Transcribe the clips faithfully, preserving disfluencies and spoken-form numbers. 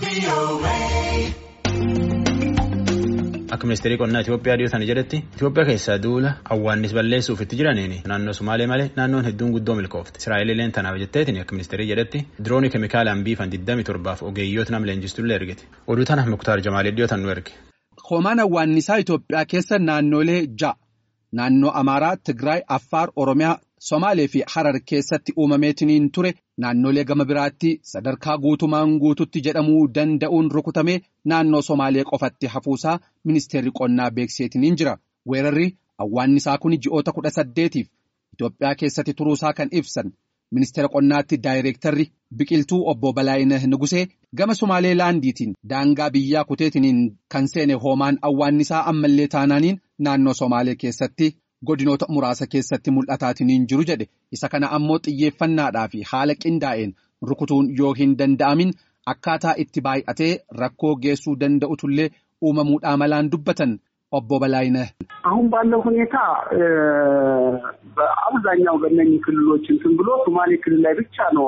Akka ministeerri qonnaa Itoophiyaa dhiyootaan jedhetti Itoophiyaa keessaa duula awwaannis balleessuuf itti jiraniin naannoo Sumaalee malee naannoon hedduun guddoo milkoofte. Israa'eelileen tanaaf jetteetiin akka ministeerri jedhetti diroonii keemikaalaan biifan digdamii torbaaf ogeeyyoota nama leenjistullee ergite. Oduu tana Muktaar Jamaalee dhiyootaan nu erge. Hoomaan awwaannisaa Itoophiyaa keessa naannolee ja'a naannoo Amaaraa, Tigraay, Affaar, Oromiyaa, Somaalee fi Harar keessatti uumameetiniin ture naannolee gama biraatti sadarkaa guutumaan guututti jedhamuu danda'uun rukutamee naannoo Somaalee qofatti hafuusaa ministeerri qonnaa beekseetiniin jira. Weerarri awwaannisaa kun ji'oota kudha saddeetiif Itoophiyaa keessatti turuusaa kan ibsan ministeera qonnaatti daayireektarri biqiltuu obbo Balaayinah Nugusee gama Somaalee laandiitiin daangaa biyyaa kuteetiniin kan seene hoomaan awwaannisaa ammallee taanaaniin naannoo Somaalee keessatti godinoota muraasa keessatti mul'ataatiniin jiru jedhe. Isa kana ammoo xiyyeeffannaadhaa fi haala qindaa'een rukutuun yoo hin danda'amin akkaataa itti baay'atee rakkoo geessuu danda'utullee uumamuudhaa malaan dubbatan obbo Balaayinah. አሁን ባለው ሁኔታ በአብዛኛው በእነኚህ ክልሎች እንትን ብሎ ሶማሌ ክልል ላይ ብቻ ነው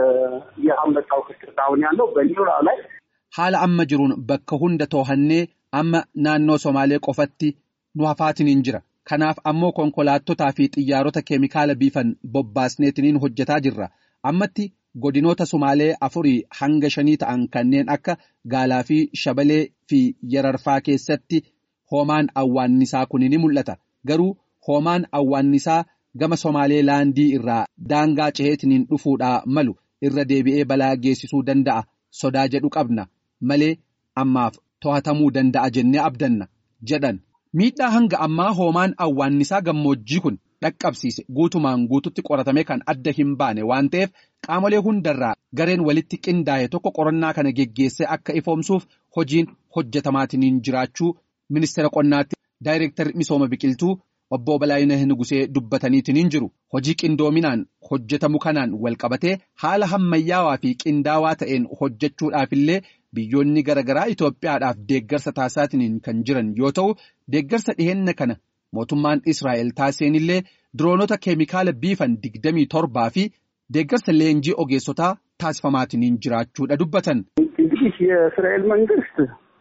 ያመጣው ክስተት አሁን ያለው በኒውራው ላይ haala amma jiruun bakka hunda toohannee amma naannoo Somaalee qofatti nu hafaatiniin jira. Kanaaf ammoo konkolaattotaa fi xiyyaarota keemikaala biifan bobbaasneetiniin hojjetaa jirra. Ammatti godinoota Somaalee afurii hanga shanii ta'an kanneen akka Gaalaa fi Shabalee fi Yararfaa keessatti hoomaan awwaannisaa kun ni mul'ata. Garuu hoomaan awwaannisaa gama Somaalee laandii irraa daangaa ceheetiniin dhufuudhaa malu irra deebi'ee balaa geessisuu danda'a sodaa jedhu qabna malee ammaaf to'atamuu danda'a jennee abdanna jedhan. Miidhaa hanga ammaa hoomaan awwaannisaa gammoojjii kun dhaqqabsiise guutumaan guututti qoratame kan adda hin baane waan ta'eef qaamolee hundarraa gareen walitti qindaa'e tokko qorannaa kana geggeessee akka ifoomsuuf hojiin hojjetamaatiniin jiraachuu ministeera qonnaatti daayireektarri misooma biqiltuu obbo Balaayinah Nugusee dubbataniitiniin jiru. Hojii qindoominaan hojjetamu kanaan walqabatee haala hammayyaawaa fi qindaawaa ta'een hojjechuudhaafillee biyyoonni garaagaraa Itoophiyaadhaaf deeggarsa taasisaatiniin kan jiran yoo ta'u deeggarsa dhiheenya kana mootummaan Israa'el taasiseenillee diroonota keemikaala biifan digdamii torbaa fi deeggarsa leenjii ogeessotaa taasifamaatiniin jiraachuudha dubbatan. የእስራኤል መንግስት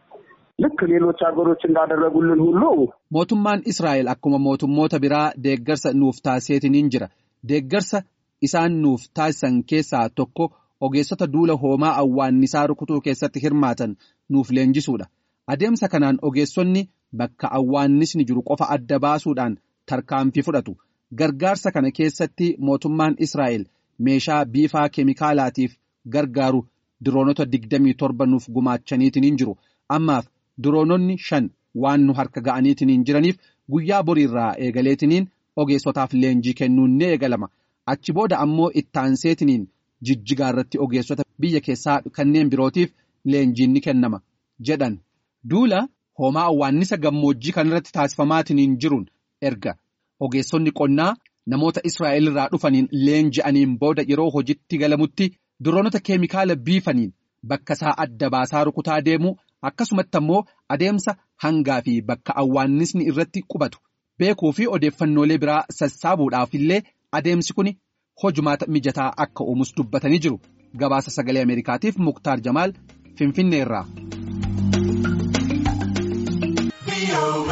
ልክ ሌሎች ሀገሮች እንዳደረጉልን ሁሉ mootummaan Israa'el akkuma mootummoota biraa deeggarsa nuuf taasiseetiniin jira. Deeggarsa isaan nuuf taasisan keessaa tokko ogeessota duula hoomaa awwaannisaa rukutuu keessatti hirmaatan nuuf leenjisuudha. Adeemsa kanaan ogeessonni bakka awwaannisni jiru qofa adda baasuudhaan tarkaanfii fudhatu. Gargaarsa kana keessatti mootummaan Israa'el meeshaa biifaa keemikaalaatiif gargaaru diroonota digdamii torba nuuf gumaachaniitiniin jiru. Ammaaf diroononni shan waan nu harka ga'aniitiniin jiraniif guyyaa boriirraa eegaleetiniin ogeessotaaf leenjii kennuun ni eegalama. Achi booda ammoo ittaanseetiniin Jijjigaa irratti ogeessota biyya keessaa kanneen birootiif leenjiin ni kennama jedhan. Duula hoomaa awwaannisa gammoojjii kanarratti taasifamaatiniin jiruun erga ogeessonni qonnaa namoota Israa'el irraa dhufaniin leenji'aniin booda yeroo hojiitti galamutti diroonota keemikaala biifaniin bakka isaa adda baasaa rukutaa deemuu akkasumatti ammoo adeemsa hangaa fi bakka awwaannisni irratti qubatu beekuu fi odeeffannoolee biraa sassaabuudhaafillee adeemsi kun hojumaata mijataa akka uumus dubbatanii jiru. Gabaasa sagalee Ameerikaatiif Muktaar Jamaal Finfinneerraa.